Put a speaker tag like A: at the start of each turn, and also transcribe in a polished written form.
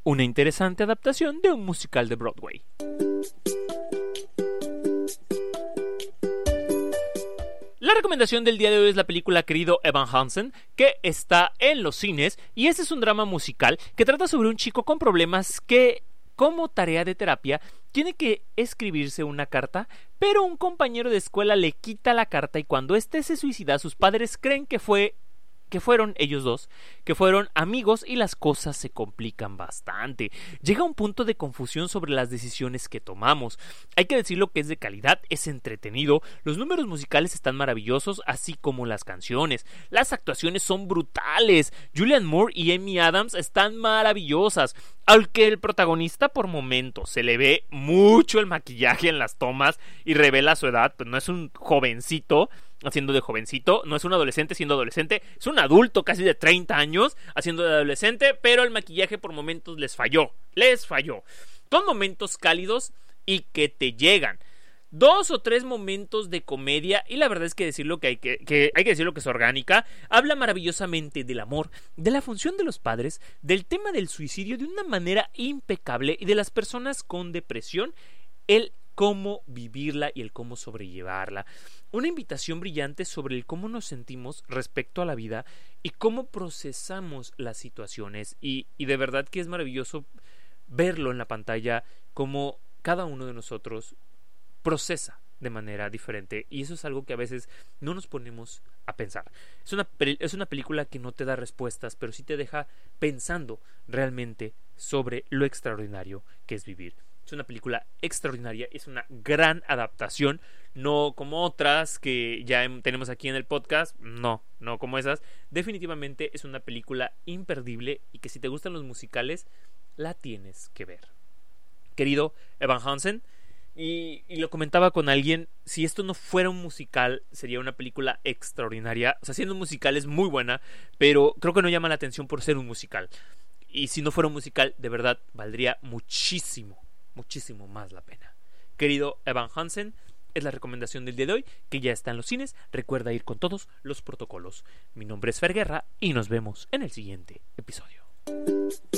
A: una interesante adaptación de un musical de Broadway. La recomendación del día de hoy es la película Querido Evan Hansen, que está en los cines, y este es un drama musical que trata sobre un chico con problemas que, como tarea de terapia, tiene que escribirse una carta, pero un compañero de escuela le quita la carta y cuando éste se suicida, sus padres creen que fueron ellos dos, que fueron amigos y las cosas se complican bastante. Llega un punto de confusión sobre las decisiones que tomamos. Hay que decirlo que es de calidad, es entretenido, los números musicales están maravillosos, así como las canciones. Las actuaciones son brutales. Julianne Moore y Amy Adams están maravillosas. Aunque el protagonista por momentos se le ve mucho el maquillaje en las tomas y revela su edad, pues no es un jovencito haciendo de jovencito, no es un adolescente siendo adolescente, es un adulto casi de 30 años haciendo de adolescente, pero el maquillaje por momentos les falló. Son momentos cálidos y que te llegan. 2 o 3 momentos de comedia, y la verdad es que decirlo que hay que decirlo que es orgánica. Habla maravillosamente del amor, de la función de los padres, del tema del suicidio de una manera impecable y de las personas con depresión, el cómo vivirla y el cómo sobrellevarla. Una invitación brillante sobre el cómo nos sentimos respecto a la vida y cómo procesamos las situaciones, y de verdad que es maravilloso verlo en la pantalla, cómo cada uno de nosotros procesa de manera diferente, y eso es algo que a veces no nos ponemos a pensar. Es una película que no te da respuestas, pero sí te deja pensando realmente sobre lo extraordinario que es vivir. Es una película extraordinaria, es una gran adaptación, no como otras que ya tenemos aquí en el podcast, no como esas. Definitivamente es una película imperdible y que si te gustan los musicales, la tienes que ver. Querido Evan Hansen, y lo comentaba con alguien, si esto no fuera un musical, sería una película extraordinaria. O sea, siendo un musical es muy buena, pero creo que no llama la atención por ser un musical. Y si no fuera un musical, de verdad, valdría muchísimo más la pena. Querido Evan Hansen, es la recomendación del día de hoy, que ya está en los cines. Recuerda ir con todos los protocolos. Mi nombre es Fer Guerra y nos vemos en el siguiente episodio.